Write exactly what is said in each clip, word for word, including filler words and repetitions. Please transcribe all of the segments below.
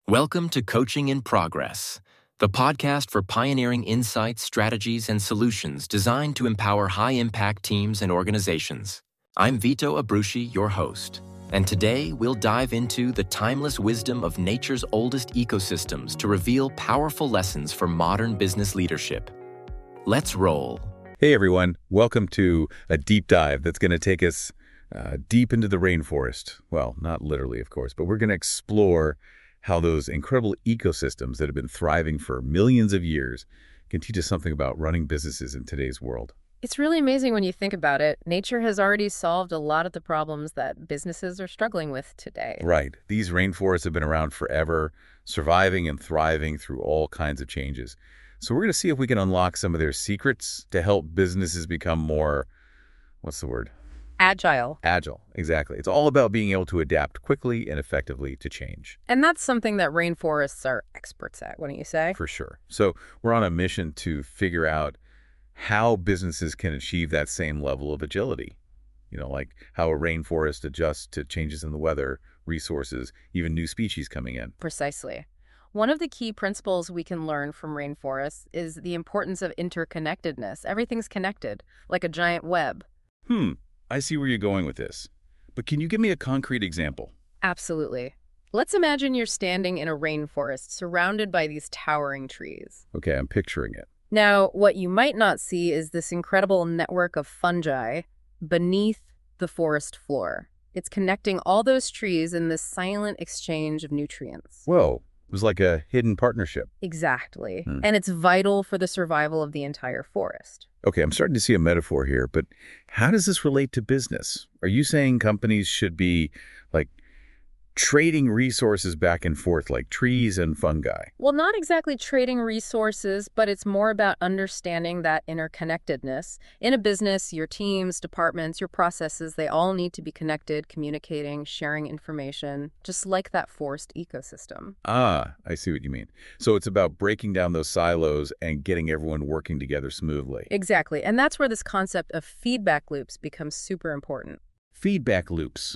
Welcome to Coaching in Progress, the podcast for pioneering insights, strategies, and solutions designed to empower high-impact teams and organizations. I'm Vito Abruzzi, your host, and today we'll dive into the timeless wisdom of nature's oldest ecosystems to reveal powerful lessons for modern business leadership. Let's roll. Hey everyone, welcome to a deep dive that's going to take us uh, deep into the rainforest. Well, not literally, of course, but we're going to explore how those incredible ecosystems that have been thriving for millions of years can teach us something about running businesses in today's world. It's really amazing when you think about it. Nature has already solved a lot of the problems that businesses are struggling with today. Right. These rainforests have been around forever, surviving and thriving through all kinds of changes. So we're going to see if we can unlock some of their secrets to help businesses become more, what's the word? Agile. Agile, exactly. It's all about being able to adapt quickly and effectively to change. And that's something that rainforests are experts at, wouldn't you say? For sure. So we're on a mission to figure out how businesses can achieve that same level of agility. You know, like how a rainforest adjusts to changes in the weather, resources, even new species coming in. Precisely. One of the key principles we can learn from rainforests is the importance of interconnectedness. Everything's connected, like a giant web. Hmm. I see where you're going with this. But can you give me a concrete example? Absolutely. Let's imagine you're standing in a rainforest surrounded by these towering trees. Okay, I'm picturing it. Now, what you might not see is this incredible network of fungi beneath the forest floor. It's connecting all those trees in this silent exchange of nutrients. Whoa, it was like a hidden partnership. Exactly. Hmm. And it's vital for the survival of the entire forest. Okay, I'm starting to see a metaphor here, but how does this relate to business? Are you saying companies should be, like, trading resources back and forth like trees and fungi? Well, not exactly trading resources, but it's more about understanding that interconnectedness. In a business, your teams, departments, your processes, they all need to be connected, communicating, sharing information, just like that forest ecosystem. Ah, I see what you mean. So it's about breaking down those silos and getting everyone working together smoothly. Exactly. And that's where this concept of feedback loops becomes super important. Feedback loops.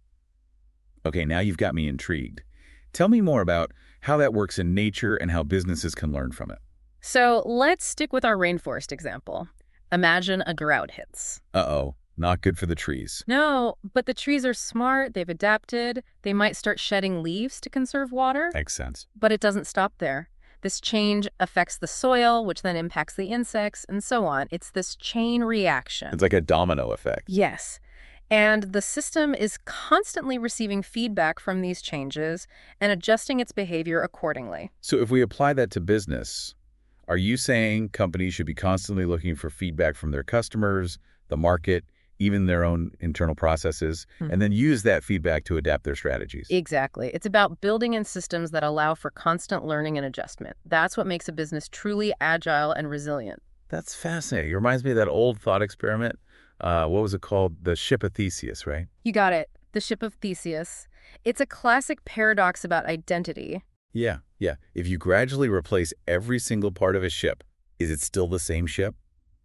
Okay, now you've got me intrigued. Tell me more about how that works in nature and how businesses can learn from it. So let's stick with our rainforest example. Imagine a drought hits. Uh-oh, not good for the trees. No, but the trees are smart, they've adapted, they might start shedding leaves to conserve water. Makes sense. But it doesn't stop there. This change affects the soil, which then impacts the insects, and so on. It's this chain reaction. It's like a domino effect. Yes. And the system is constantly receiving feedback from these changes and adjusting its behavior accordingly. So if we apply that to business, are you saying companies should be constantly looking for feedback from their customers, the market, even their own internal processes, Hmm. and then use that feedback to adapt their strategies? Exactly. It's about building in systems that allow for constant learning and adjustment. That's what makes a business truly agile and resilient. That's fascinating. It reminds me of that old thought experiment. Uh, what was it called? The Ship of Theseus, right? You got it. The Ship of Theseus. It's a classic paradox about identity. Yeah, yeah. If you gradually replace every single part of a ship, is it still the same ship?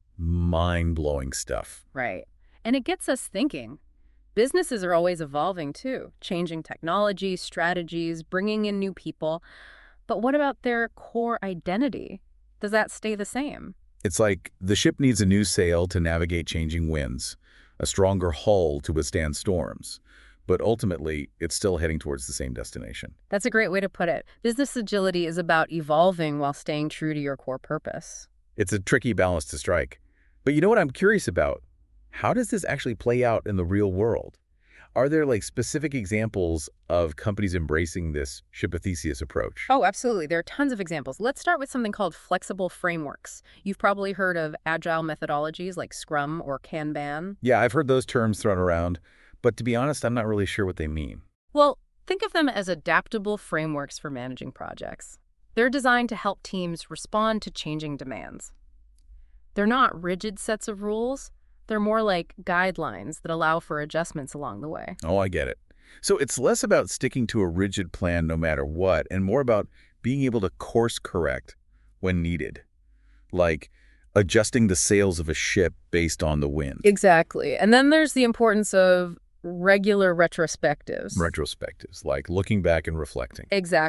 Mind-blowing stuff. Right. And it gets us thinking. Businesses are always evolving too, changing technology, strategies, bringing in new people. But what about their core identity? Does that stay the same? It's like the ship needs a new sail to navigate changing winds, a stronger hull to withstand storms, but ultimately, it's still heading towards the same destination. That's a great way to put it. Business agility is about evolving while staying true to your core purpose. It's a tricky balance to strike. But you know what I'm curious about? How does this actually play out in the real world? Are there like specific examples of companies embracing this Ship of Theseus approach? Oh, absolutely. There are tons of examples. Let's start with something called flexible frameworks. You've probably heard of agile methodologies like Scrum or Kanban. Yeah, I've heard those terms thrown around, but to be honest, I'm not really sure what they mean. Well, think of them as adaptable frameworks for managing projects. They're designed to help teams respond to changing demands. They're not rigid sets of rules. They're more like guidelines that allow for adjustments along the way. Oh, I get it. So it's less about sticking to a rigid plan no matter what, and more about being able to course correct when needed. Like adjusting the sails of a ship based on the wind. Exactly. And then there's the importance of regular retrospectives. Retrospectives, like looking back and reflecting. Exactly.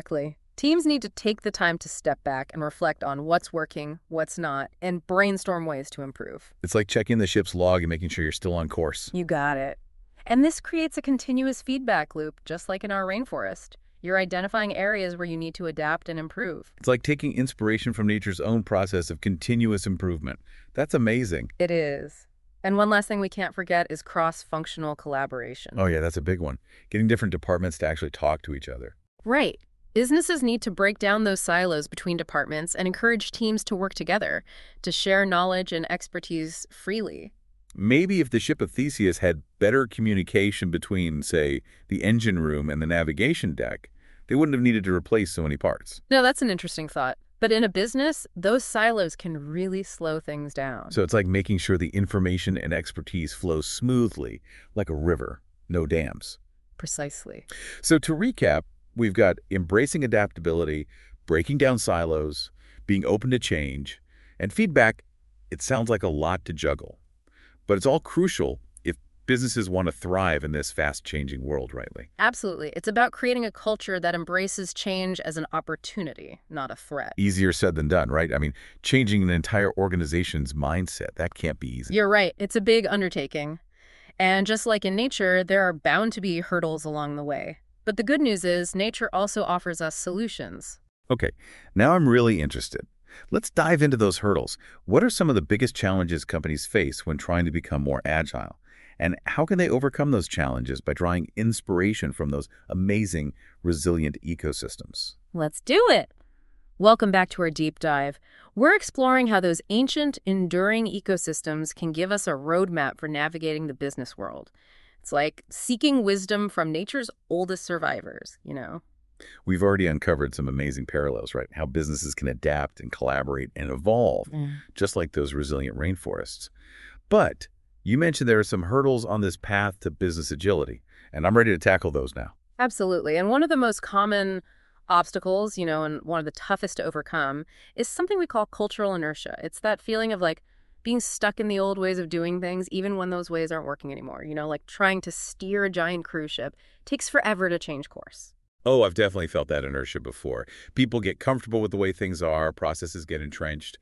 Teams need to take the time to step back and reflect on what's working, what's not, and brainstorm ways to improve. It's like checking the ship's log and making sure you're still on course. You got it. And this creates a continuous feedback loop, just like in our rainforest. You're identifying areas where you need to adapt and improve. It's like taking inspiration from nature's own process of continuous improvement. That's amazing. It is. And one last thing we can't forget is cross-functional collaboration. Oh, yeah, that's a big one. Getting different departments to actually talk to each other. Right. Businesses need to break down those silos between departments and encourage teams to work together, to share knowledge and expertise freely. Maybe if the ship of Theseus had better communication between, say, the engine room and the navigation deck, they wouldn't have needed to replace so many parts. No, that's an interesting thought. But in a business, those silos can really slow things down. So it's like making sure the information and expertise flows smoothly, like a river, no dams. Precisely. So to recap, we've got embracing adaptability, breaking down silos, being open to change, and feedback. It sounds like a lot to juggle. But it's all crucial if businesses want to thrive in this fast-changing world, rightly. Absolutely. It's about creating a culture that embraces change as an opportunity, not a threat. Easier said than done, right? I mean, changing an entire organization's mindset, that can't be easy. You're right. It's a big undertaking. And just like in nature, there are bound to be hurdles along the way. But the good news is nature also offers us solutions. Okay, now I'm really interested. Let's dive into those hurdles. What are some of the biggest challenges companies face when trying to become more agile? And how can they overcome those challenges by drawing inspiration from those amazing, resilient ecosystems? Let's do it! Welcome back to our deep dive. We're exploring how those ancient, enduring ecosystems can give us a roadmap for navigating the business world. It's like seeking wisdom from nature's oldest survivors, you know? We've already uncovered some amazing parallels, right? How businesses can adapt and collaborate and evolve, mm. just like those resilient rainforests. But you mentioned there are some hurdles on this path to business agility, and I'm ready to tackle those now. Absolutely. And one of the most common obstacles, you know, and one of the toughest to overcome is something we call cultural inertia. It's that feeling of like being stuck in the old ways of doing things, even when those ways aren't working anymore. You know, like trying to steer a giant cruise ship takes forever to change course. Oh, I've definitely felt that inertia before. People get comfortable with the way things are, processes get entrenched.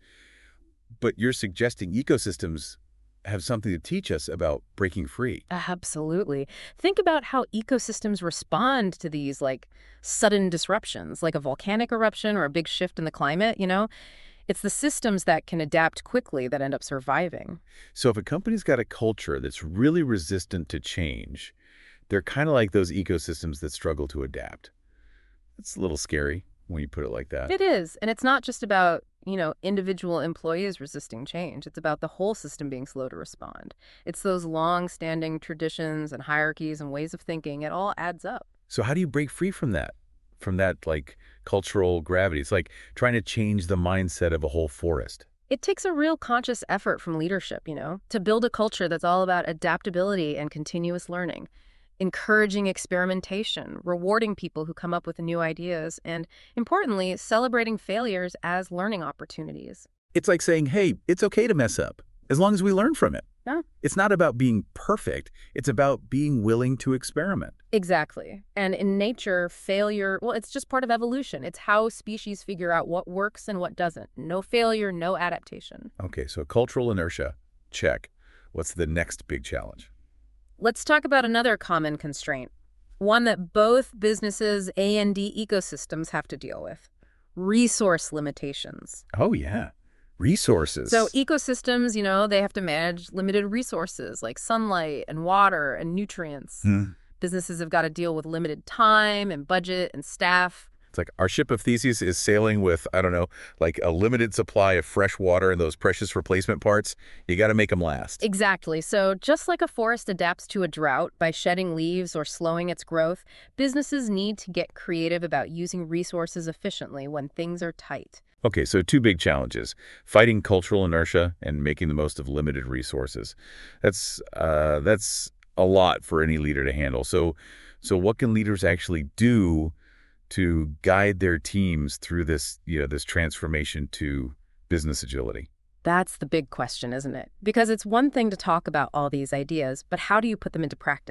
But you're suggesting ecosystems have something to teach us about breaking free. Absolutely. Think about how ecosystems respond to these, like, sudden disruptions, like a volcanic eruption or a big shift in the climate, you know? It's the systems that can adapt quickly that end up surviving. So if a company's got a culture that's really resistant to change, they're kind of like those ecosystems that struggle to adapt. It's a little scary when you put it like that. It is. And it's not just about, you know, individual employees resisting change. It's about the whole system being slow to respond. It's those long-standing traditions and hierarchies and ways of thinking. It all adds up. So how do you break free from that? From that, like, cultural gravity? It's like trying to change the mindset of a whole forest. It takes a real conscious effort from leadership, you know, to build a culture that's all about adaptability and continuous learning, encouraging experimentation, rewarding people who come up with new ideas, and, importantly, celebrating failures as learning opportunities. It's like saying, hey, it's okay to mess up, as long as we learn from it. Yeah. It's not about being perfect. It's about being willing to experiment. Exactly. And in nature, failure, well, it's just part of evolution. It's how species figure out what works and what doesn't. No failure, no adaptation. Okay, so cultural inertia, check. What's the next big challenge? Let's talk about another common constraint, one that both businesses and ecosystems have to deal with: resource limitations. Oh, yeah. Resources. So ecosystems, you know, they have to manage limited resources like sunlight and water and nutrients. Hmm. Businesses have got to deal with limited time and budget and staff. It's like our ship of Theseus is sailing with, I don't know, like a limited supply of fresh water and those precious replacement parts. You got to make them last. Exactly. So just like a forest adapts to a drought by shedding leaves or slowing its growth, businesses need to get creative about using resources efficiently when things are tight. Okay, so two big challenges: fighting cultural inertia and making the most of limited resources. That's uh, that's a lot for any leader to handle. So, so what can leaders actually do to guide their teams through this, you know, this transformation to business agility? That's the big question, isn't it? Because it's one thing to talk about all these ideas, but how do you put them into practice?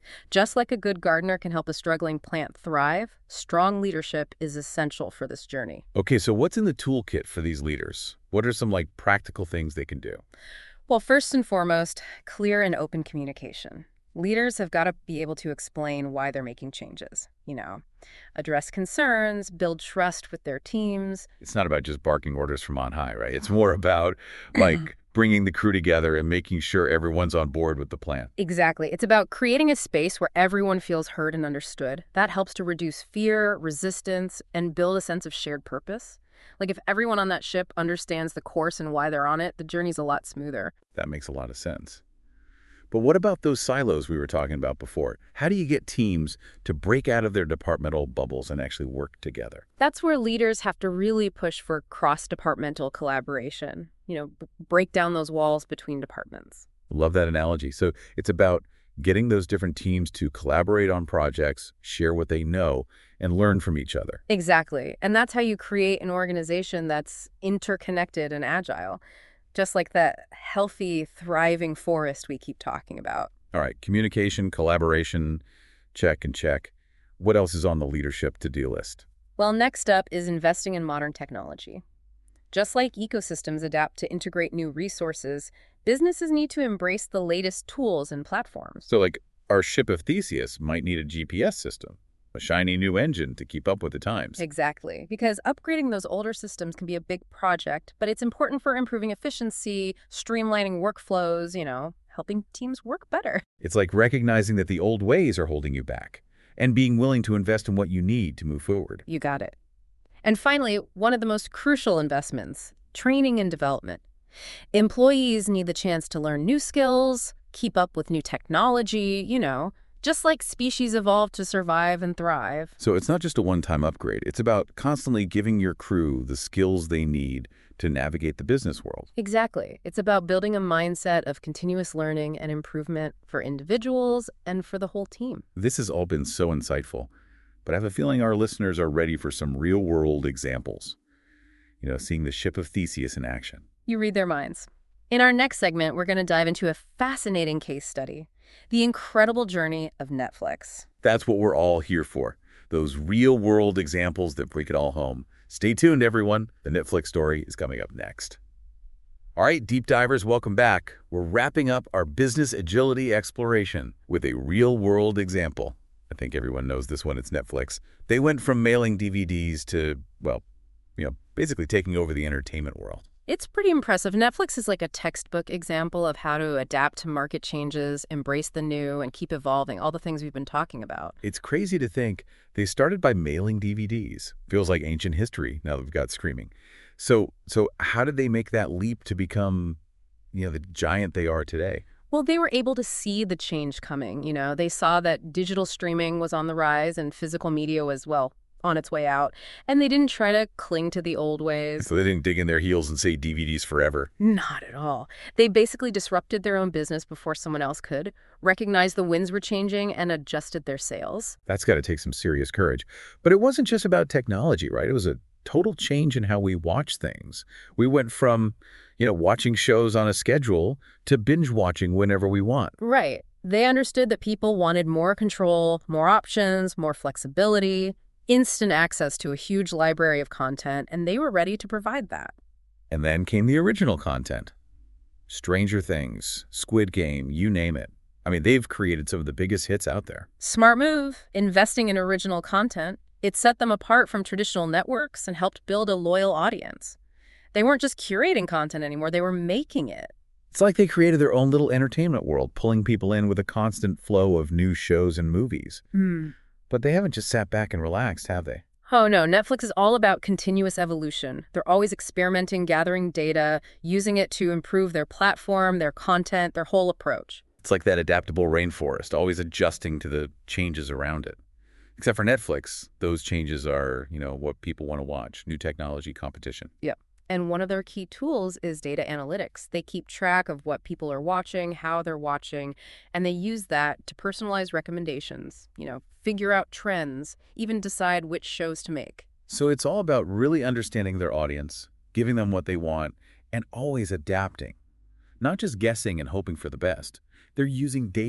Just like a good gardener can help a struggling plant thrive, strong leadership is essential for this journey. Okay, so what's in the toolkit for these leaders? What are some like practical things they can do? Well, first and foremost, clear and open communication. Leaders have got to be able to explain why they're making changes, you know, address concerns, build trust with their teams. It's not about just barking orders from on high, right? It's more about like bringing the crew together and making sure everyone's on board with the plan. Exactly. It's about creating a space where everyone feels heard and understood. That helps to reduce fear, resistance, and build a sense of shared purpose. Like if everyone on that ship understands the course and why they're on it, the journey's a lot smoother. That makes a lot of sense. But what about those silos we were talking about before? How do you get teams to break out of their departmental bubbles and actually work together? That's where leaders have to really push for cross-departmental collaboration, you know, b- break down those walls between departments. Love that analogy. So it's about getting those different teams to collaborate on projects, share what they know, and learn from each other. Exactly. And that's how you create an organization that's interconnected and agile, just like that healthy, thriving forest we keep talking about. All right, communication, collaboration, check and check. What else is on the leadership to-do list? Well, next up is investing in modern technology. Just like ecosystems adapt to integrate new resources, businesses need to embrace the latest tools and platforms. So like our ship of Theseus might need a G P S system, a shiny new engine to keep up with the times. Exactly, because upgrading those older systems can be a big project, but it's important for improving efficiency, streamlining workflows, you know, helping teams work better. It's like recognizing that the old ways are holding you back and being willing to invest in what you need to move forward. You got it. And finally, one of the most crucial investments, training and development. Employees need the chance to learn new skills, keep up with new technology, you know, just like species evolve to survive and thrive. So it's not just a one-time upgrade. It's about constantly giving your crew the skills they need to navigate the business world. Exactly. It's about building a mindset of continuous learning and improvement for individuals and for the whole team. This has all been so insightful, but I have a feeling our listeners are ready for some real-world examples. You know, seeing the ship of Theseus in action. You read their minds. In our next segment, we're going to dive into a fascinating case study, the incredible journey of Netflix. That's what we're all here for, those real-world examples that bring it all home. Stay tuned, everyone. The Netflix story is coming up next. All right, deep divers, welcome back. We're wrapping up our business agility exploration with a real-world example. I think everyone knows this one. It's Netflix. They went from mailing D V Ds to, well, you know, basically taking over the entertainment world. It's pretty impressive. Netflix is like a textbook example of how to adapt to market changes, embrace the new, and keep evolving, all the things we've been talking about. It's crazy to think they started by mailing D V Ds. Feels like ancient history now that we've got streaming. So, so how did they make that leap to become, you know, the giant they are today? Well, they were able to see the change coming, you know. They saw that digital streaming was on the rise and physical media was, well, on its way out. And they didn't try to cling to the old ways. So they didn't dig in their heels and say D V Ds forever. Not at all. They basically disrupted their own business before someone else could, recognized the winds were changing, and adjusted their sales. That's got to take some serious courage. But it wasn't just about technology, right? It was a total change in how we watch things. We went from, you know, watching shows on a schedule to binge watching whenever we want. Right. They understood that people wanted more control, more options, more flexibility, instant access to a huge library of content, and they were ready to provide that. And then came the original content. Stranger Things, Squid Game, you name it. I mean, they've created some of the biggest hits out there. Smart move, investing in original content. It set them apart from traditional networks and helped build a loyal audience. They weren't just curating content anymore, they were making it. It's like they created their own little entertainment world, pulling people in with a constant flow of new shows and movies. Hmm. But they haven't just sat back and relaxed, have they? Oh, no. Netflix is all about continuous evolution. They're always experimenting, gathering data, using it to improve their platform, their content, their whole approach. It's like that adaptable rainforest, always adjusting to the changes around it. Except for Netflix, those changes are, you know, what people want to watch, new technology, competition. Yep. And one of their key tools is data analytics. They keep track of what people are watching, how they're watching, and they use that to personalize recommendations, you know, figure out trends, even decide which shows to make. So it's all about really understanding their audience, giving them what they want, and always adapting. Not just guessing and hoping for the best. They're using data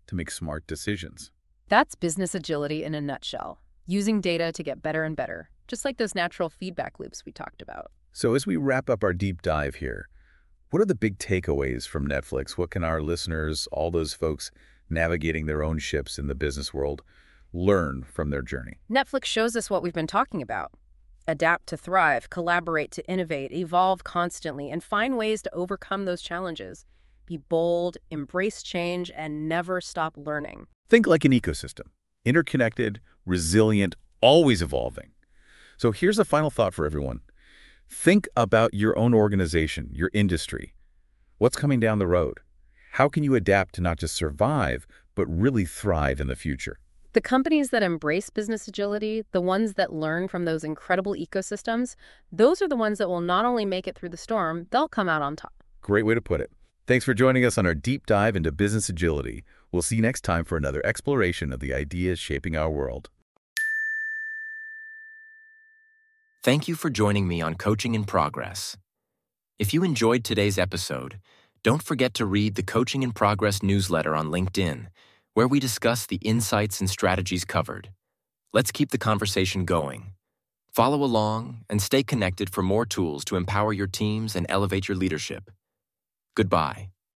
to make smart decisions. That's business agility in a nutshell, using data to get better and better, just like those natural feedback loops we talked about. So as we wrap up our deep dive here, what are the big takeaways from Netflix? What can our listeners, all those folks navigating their own ships in the business world, learn from their journey? Netflix shows us what we've been talking about. Adapt to thrive, collaborate to innovate, evolve constantly, and find ways to overcome those challenges. Be bold, embrace change, and never stop learning. Think like an ecosystem, interconnected, resilient, always evolving. So here's a final thought for everyone. Think about your own organization, your industry. What's coming down the road? How can you adapt to not just survive, but really thrive in the future? The companies that embrace business agility, the ones that learn from those incredible ecosystems, those are the ones that will not only make it through the storm, they'll come out on top. Great way to put it. Thanks for joining us on our deep dive into business agility. We'll see you next time for another exploration of the ideas shaping our world. Thank you for joining me on Coaching in Progress. If you enjoyed today's episode, don't forget to read the Coaching in Progress newsletter on LinkedIn, where we discuss the insights and strategies covered. Let's keep the conversation going. Follow along and stay connected for more tools to empower your teams and elevate your leadership. Goodbye.